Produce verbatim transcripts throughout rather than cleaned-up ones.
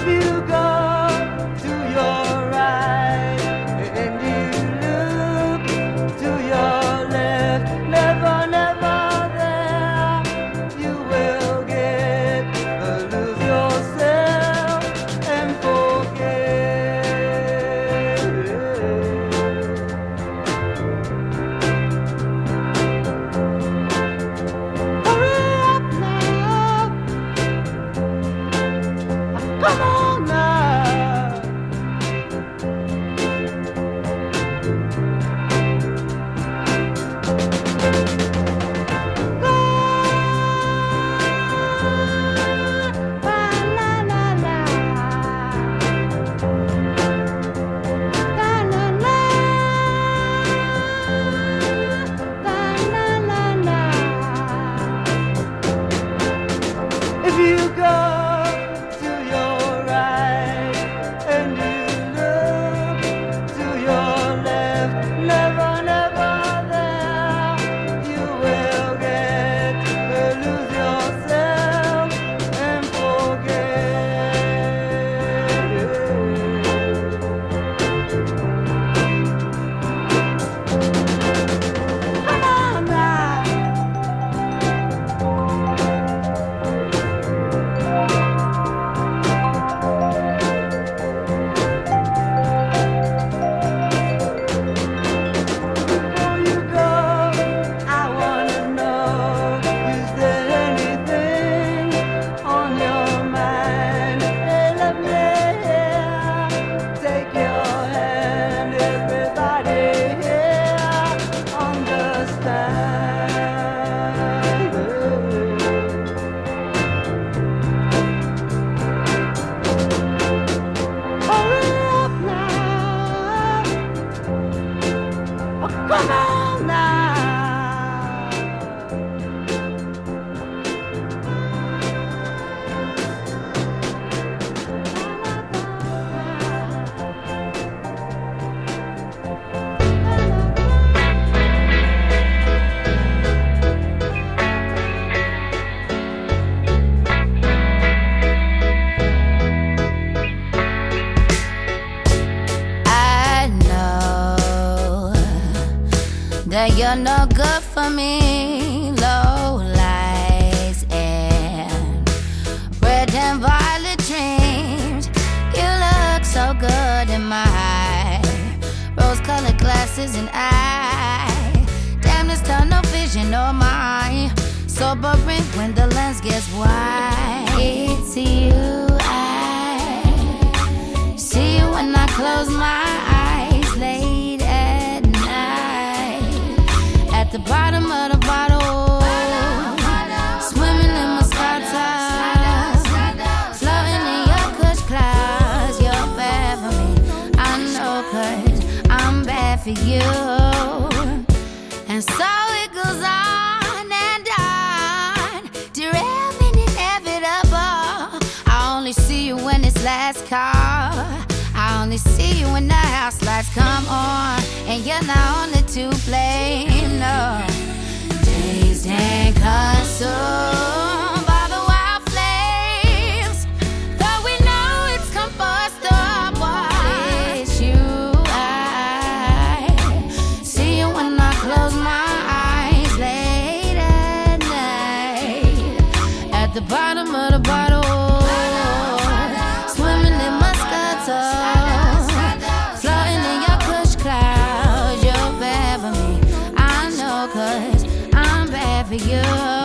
You're no good for me. Low lights and red and violet dreams. You look so good in my eye. Rose-colored glasses and I. Damn, there's tunnel vision on my sobering when the lens gets wide. It's you, I see you when I close my eyes late at night. At the bottom of the bottle, swimming in Moscato, floating in your kush clouds. You're bad for me, I know, cause I'm bad for you. And so it goes on and on, derailment inevitable. I only see you when it's last call. I only see you when the house lights come on, and you're not only to blame, no. Days ain't consumed by the wild flames, though we know it's combustible. It's you, I see you when I close my eyes late at night. At the bottom of the bottle, swimming in Moscato, floating in your kush clouds. You're bad for me, I know, cause I'm bad for you.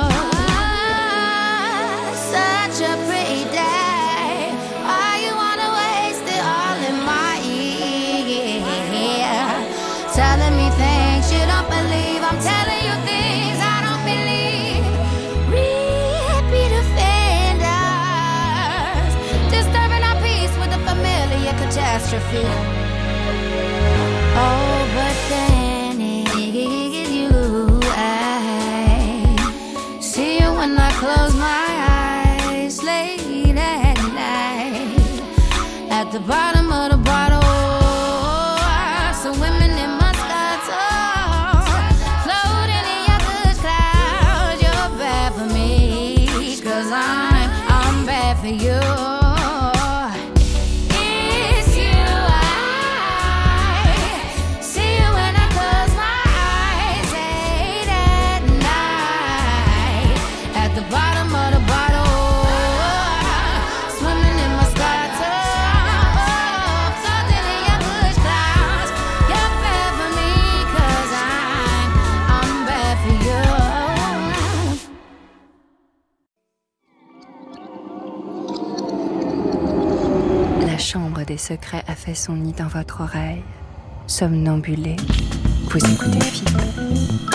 Such a pretty day, why you wanna waste it all in my ear? Telling me things you don't believe, I'm telling you things I don't believe. Repeat offenders, disturbing our peace with a familiar catastrophe. Oh, but then it's you, I see you when I close my eyes late at night. At the bottom of the bottle, some women in Moscato, floating in your good clouds. You're bad for me, cause I'm, I'm bad for you. chambre des secrets a fait son nid dans votre oreille. Somnambulé, vous écoutez F I P.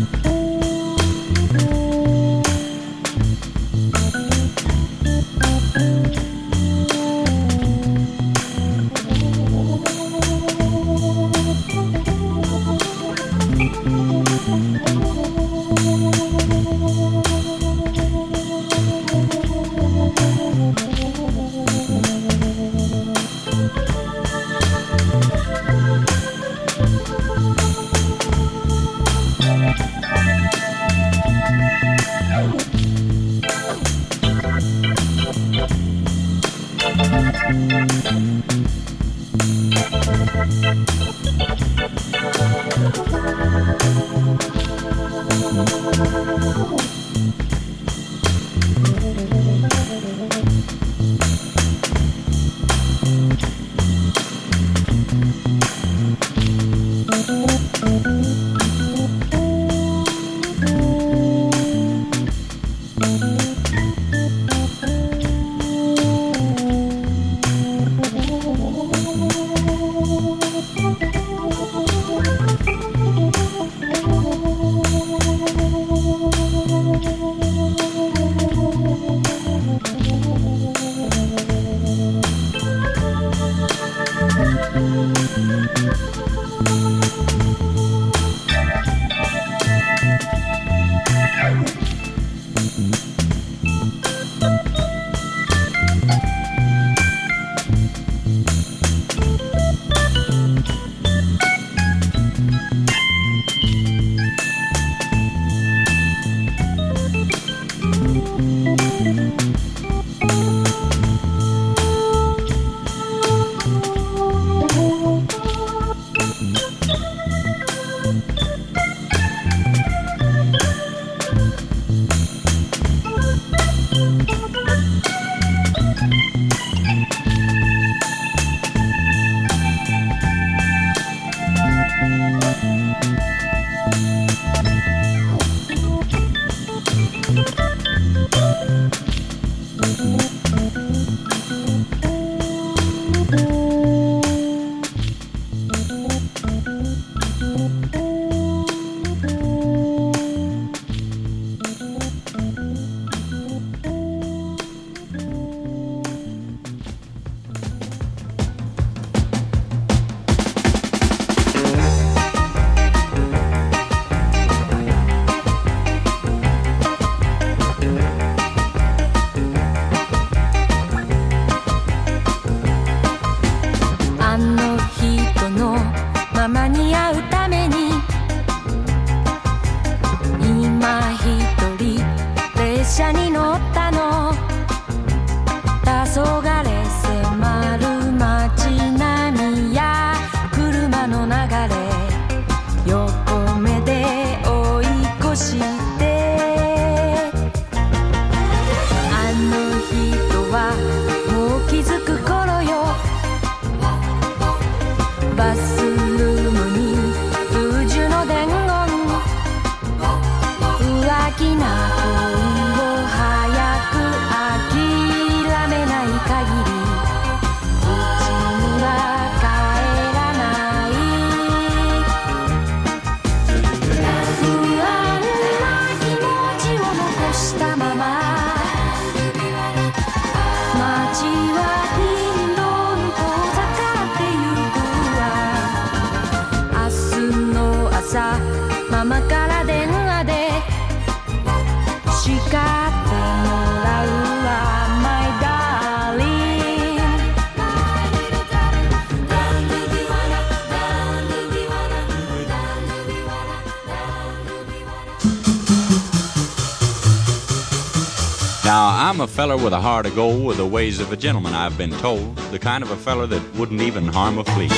Now, I'm a feller with a heart of gold, with the ways of a gentleman, I've been told, the kind of a feller that wouldn't even harm a flea.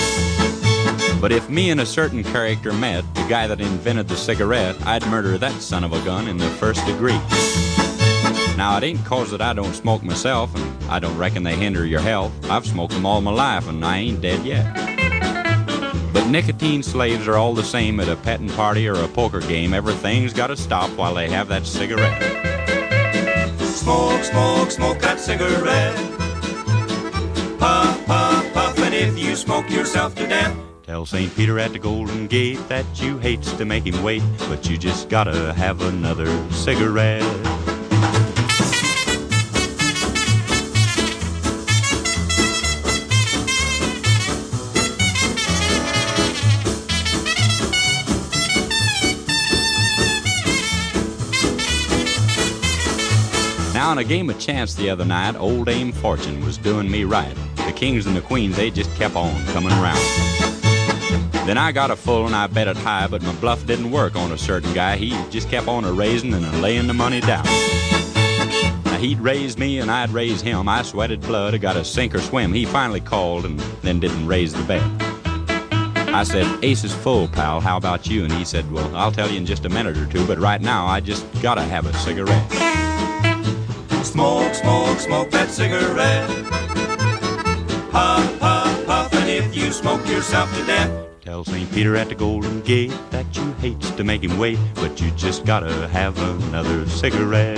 But if me and a certain character met, the guy that invented the cigarette, I'd murder that son of a gun in the first degree. Now, it ain't cause that I don't smoke myself, and I don't reckon they hinder your health. I've smoked them all my life, and I ain't dead yet. But nicotine slaves are all the same at a petting party or a poker game. Everything's gotta stop while they have that cigarette. Smoke, smoke, smoke that cigarette. Puff, puff. you smoke yourself to death. Tell Saint Peter at the Golden Gate that you hates to make him wait, but you just gotta have another cigarette. Now, in a game of chance the other night, old Dame Fortune was doing me right. The kings and the queens, they just kept on coming around. Then I got a full and I bet it high, but my bluff didn't work on a certain guy. He just kept on a-raising and a-laying the money down. Now, he'd raise me and I'd raise him. I sweated blood, I got to sink or swim. He finally called and then didn't raise the bet. I said, ace is full, pal, how about you? And he said, well, I'll tell you in just a minute or two, but right now I just gotta have a cigarette. Smoke, smoke, smoke that cigarette. Puff, puff, puff, and if you smoke yourself to death. Tell Saint Peter at the Golden Gate that you hates to make him wait, but you just gotta have another cigarette.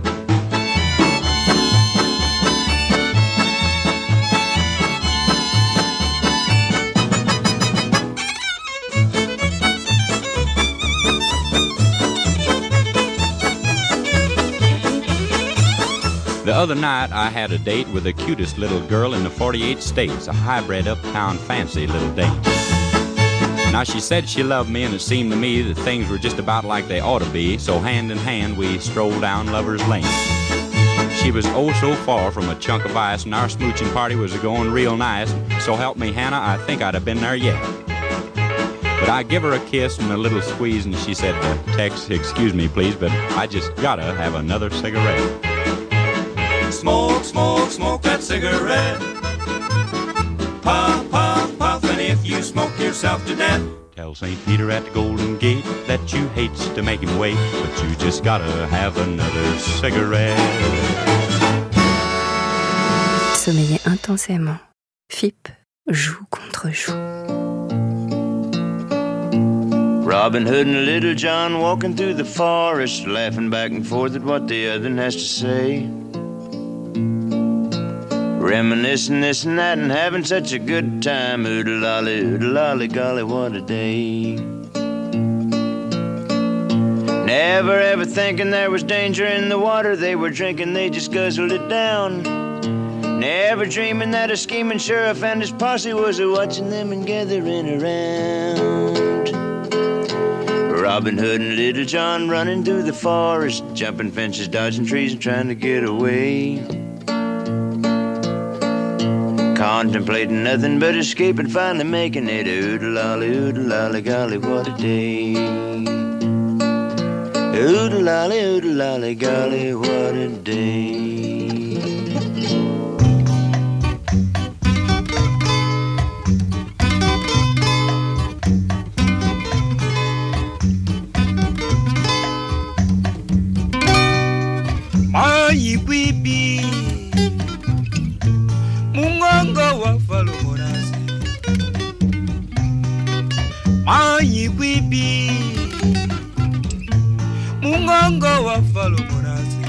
The other night I had a date with the cutest little girl in the forty-eight states, a hybrid uptown fancy little dame. Now she said she loved me and it seemed to me that things were just about like they ought to be, so hand in hand we strolled down Lover's Lane. She was oh so far from a chunk of ice and our smooching party was going real nice, so help me Hannah, I think I'd have been there yet. But I give her a kiss and a little squeeze and she said, Tex, excuse me please, but I just gotta have another cigarette. Smoke, smoke, smoke that cigarette. Puff, puff, puff, and if you smoke yourself to death. Tell Saint Peter at the Golden Gate that you hates to make him wait, but you just gotta have another cigarette. Sommeiller intensément. F I P joue contre joue. Robin Hood and Little John walking through the forest, laughing back and forth at what the other has to say. Reminiscing this and that and having such a good time. Oodle-lolly, oodle-lolly, golly, what a day. Never ever thinking there was danger in the water they were drinking, they just guzzled it down. Never dreaming that a scheming sheriff and his posse was a-watching them and gathering around. Robin Hood and Little John running through the forest, jumping fences, dodging trees and trying to get away. Contemplating nothing but escape and finally making it. Oodle-lolly, oodle-lolly, golly, what a day. Oodle-lolly, oodle-lolly, golly, what a day. My baby, mungongo wa falumorasi. My baby, mungongo wa falumorasi.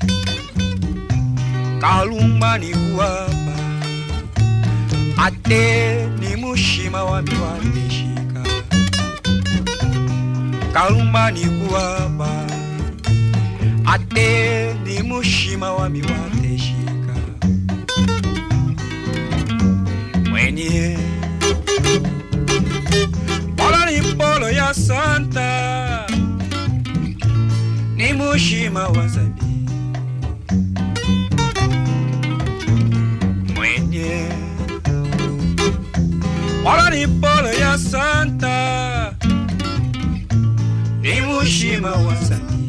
Kalumba ni kuapa, ate ni mushima wa miwateshika. Kalumba ni kuapa, ate ni mushima wa miwateshika. Mwenye Pola ni polo ya santa, ni mushima wa zabi. Mwenye Pola ni polo ya santa, ni mushima wa zabi.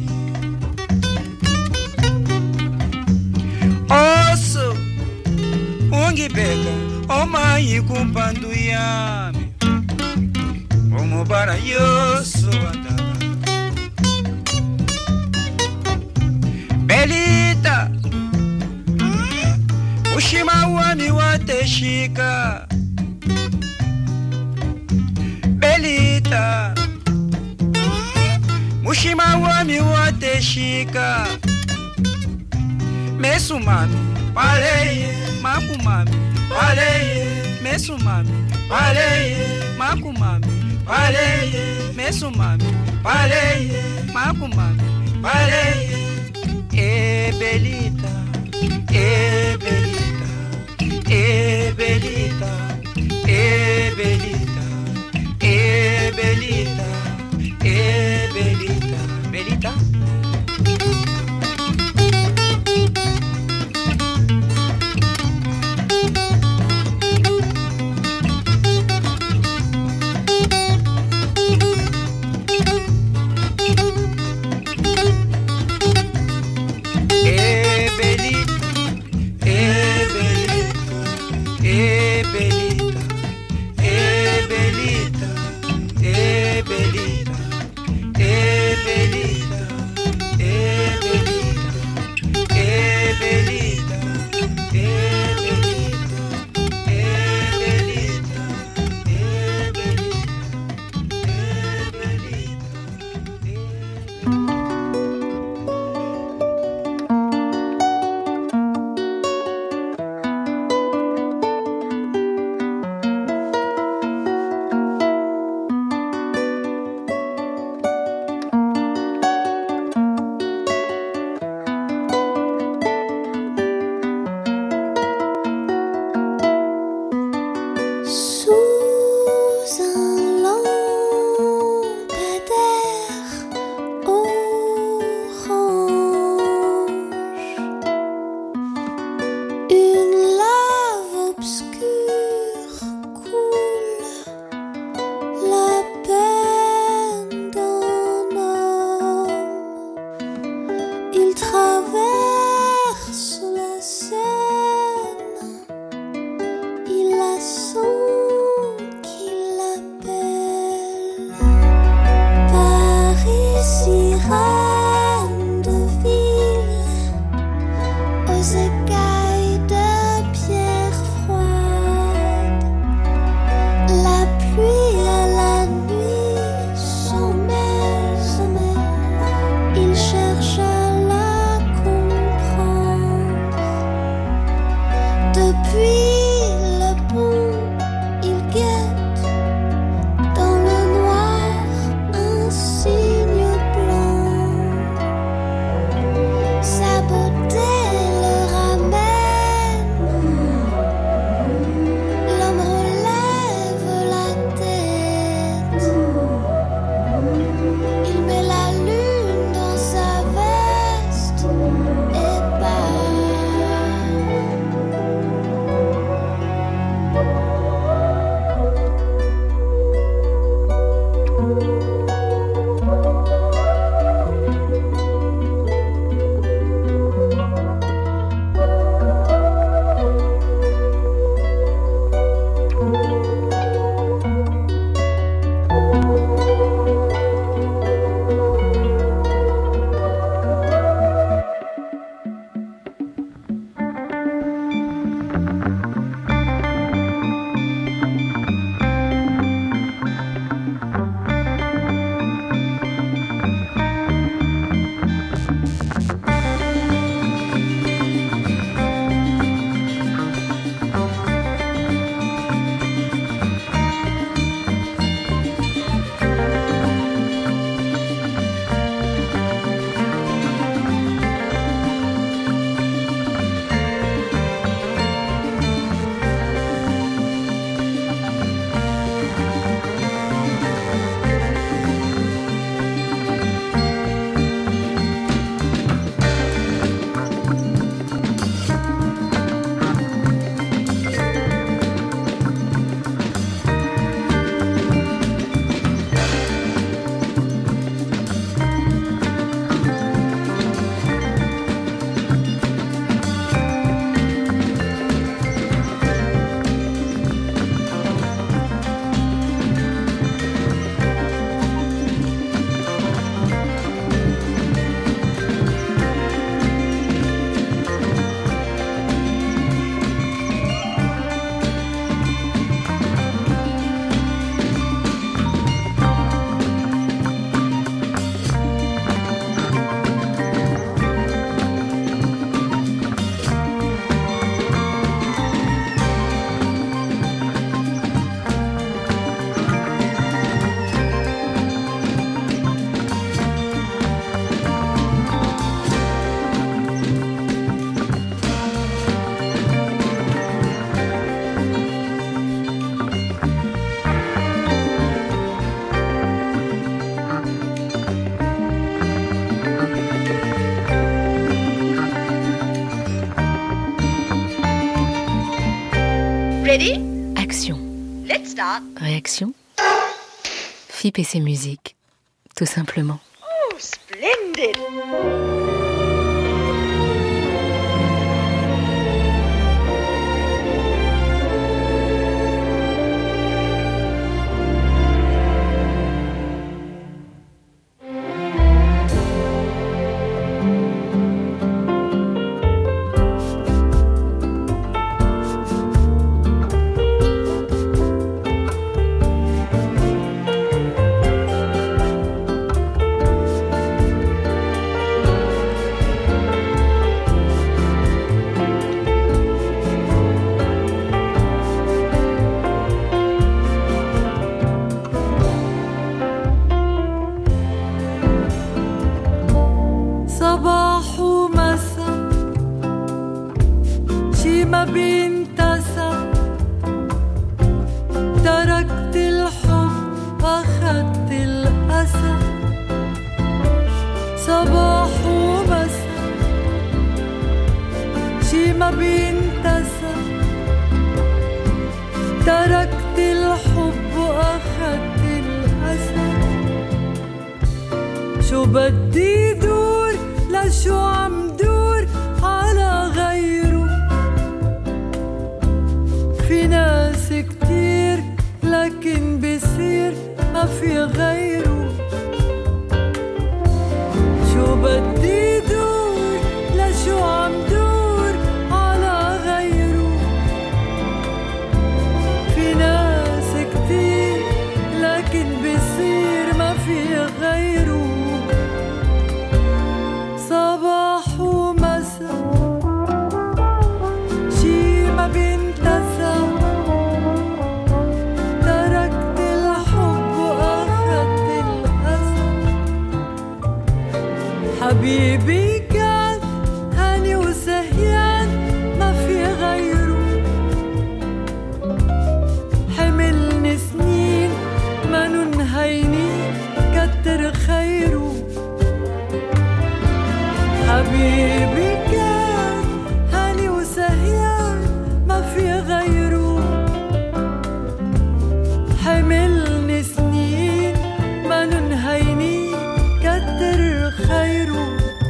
Oso ungibeka omayi kumpandu yami, umubara yoso wadala. Belita ushima wami wateshika. Belita ushima wami wateshika. Mesu mami, paleye, maku mami, paleye, mesu mesumami, paleye, makumami, paleye, mesumami, paleye, makumami, paleye. E belita, e belita, e belita, e belita, e belita, e belita, belita. ready? Action. Let's start. Réaction. F I P et ses musiques, tout simplement. Oh, splendid! صباح ومساء شي ما بينتسى تركت الحب أخدت الأسى صباح ومساء شي ما بينتسى تركت الحب وأخدت الأسى شو بدي دور لشو عم دور على غيره في ناس كتير لكن بصير ما في غيره شو بدي دور لشو عم دور على غيره في ناس كتير لكن بصير ما في غيره صباح ومساء شي ما بينتسى تركت الحب وأخدت الأسى حبيبي كان هاني وسهيان ما في غيره حملني سنين ما ننهيني كتر خيره حبيبي كان هاني وسهيان ما في غيره حملني سنين ما ننهيني كتر خيره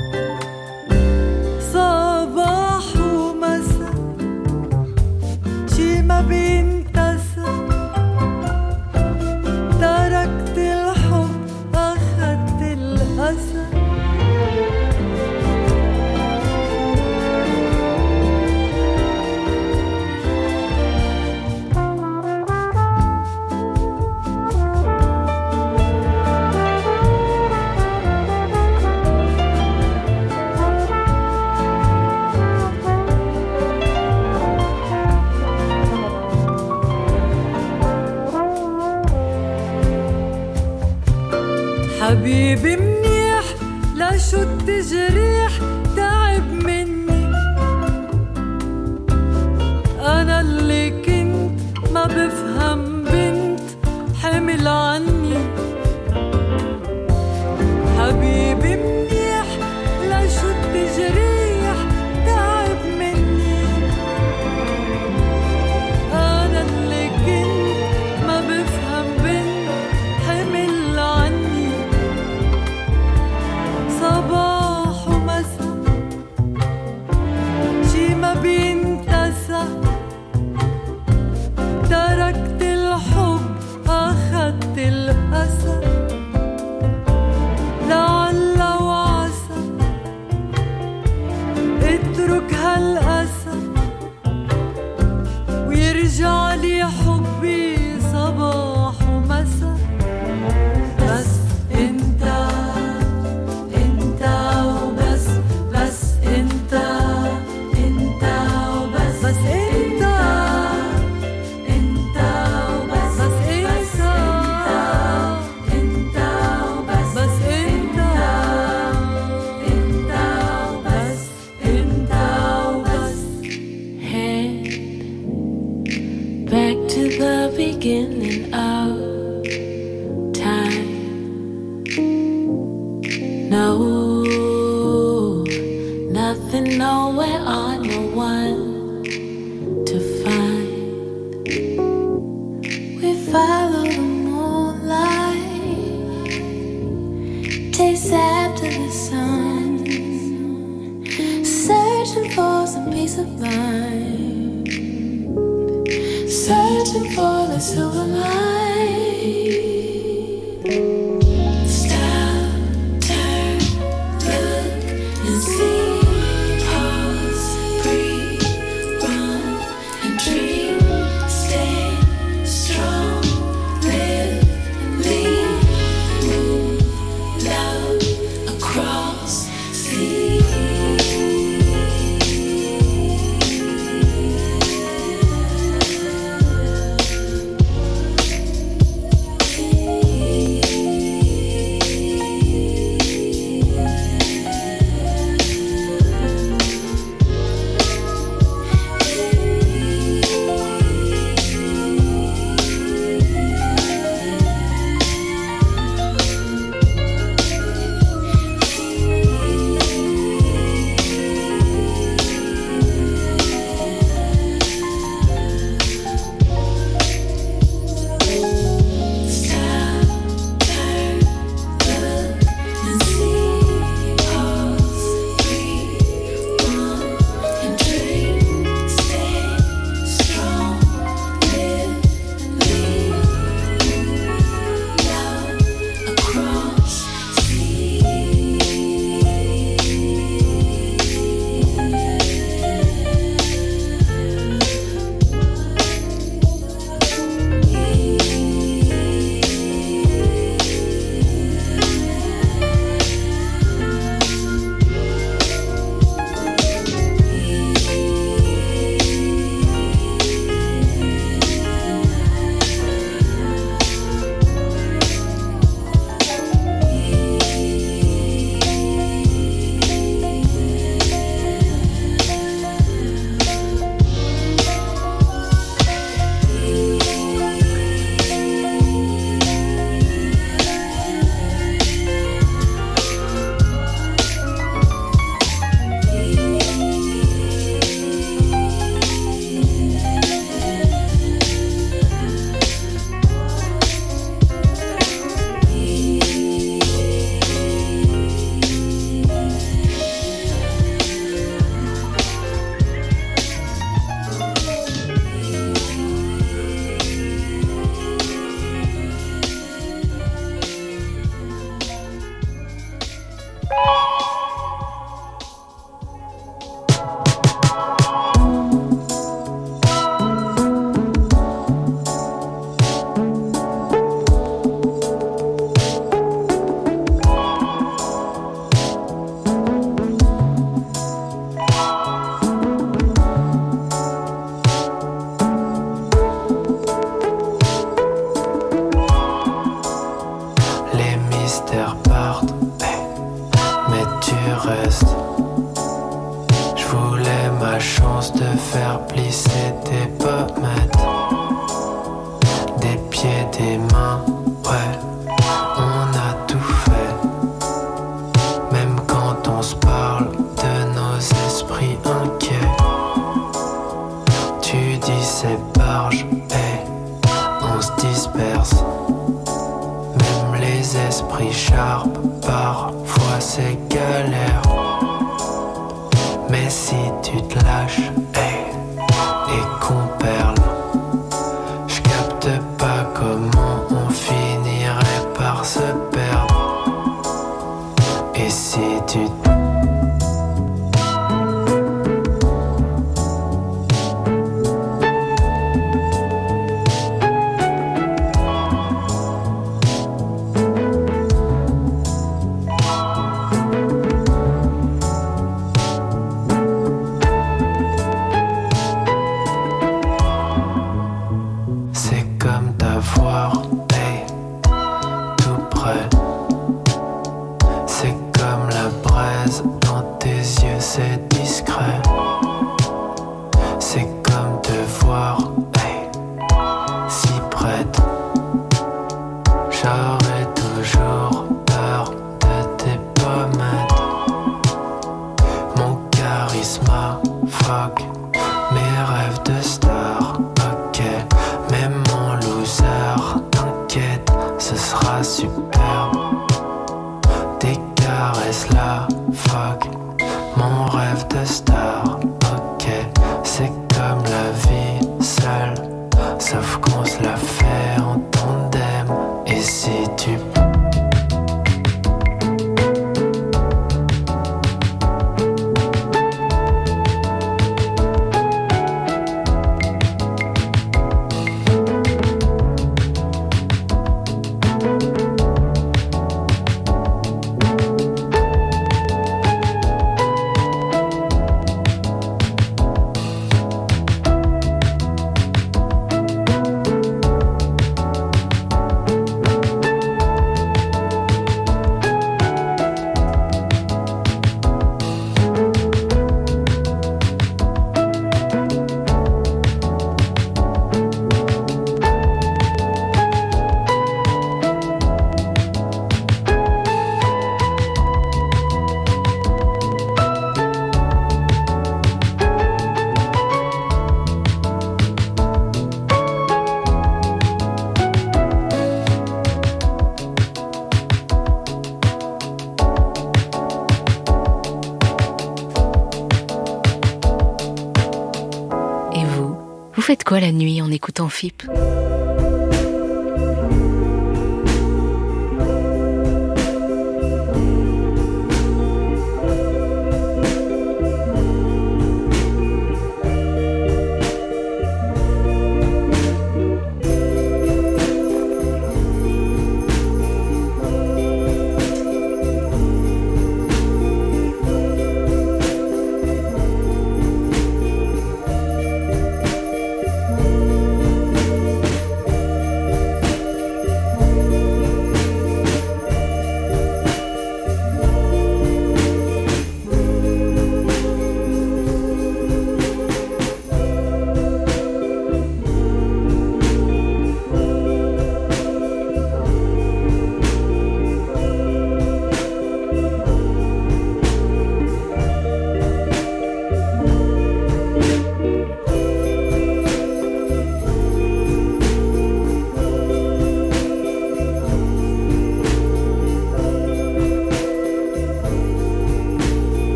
صباح ومساء شي ما بينتسى تركت الحب أخدت الأسى حبيبي منيح لشو التجريح تعب مني أنا اللي كنت ما بفهم بنت حمل عني حبيبي منيح لشو التجريح تعب مني أنا اللي كنت ما بفهم بنت حمل عني صباح ومساء شي ما بينتسى تركت الحب أخدت الأسى لعل وعسى اترك هالأسى ويرجع لي حبي صباح ومساء بس انت انت وبس بس انت انت وبس بس انت انت وبس بس انت انت وبس بس انت انت وبس انت وبس Head back to the beginning of time. No, nothing, nowhere, or no one to find. searching for the silver light. Stop, turn, look and see. Pause, breathe, run and dream. Stay strong, live and lead. Move, love across sea. faites quoi la nuit en écoutant F I P ?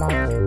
Bye.